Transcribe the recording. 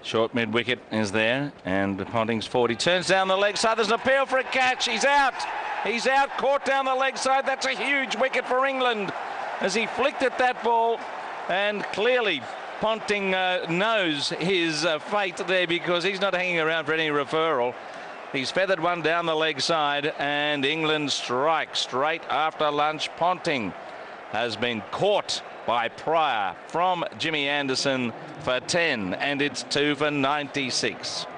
Short mid-wicket is there, and Ponting's 40. Turns down the leg side. There's an appeal for a catch. He's out. He's out. Caught down the leg side. That's a huge wicket for England as he flicked at that ball. And clearly, Ponting knows his fate there because he's not hanging around for any referral. He's feathered one down the leg side, and England strike straight after lunch. Ponting has been caught by Pryor from Jimmy Anderson for 10, and it's 2 for 96.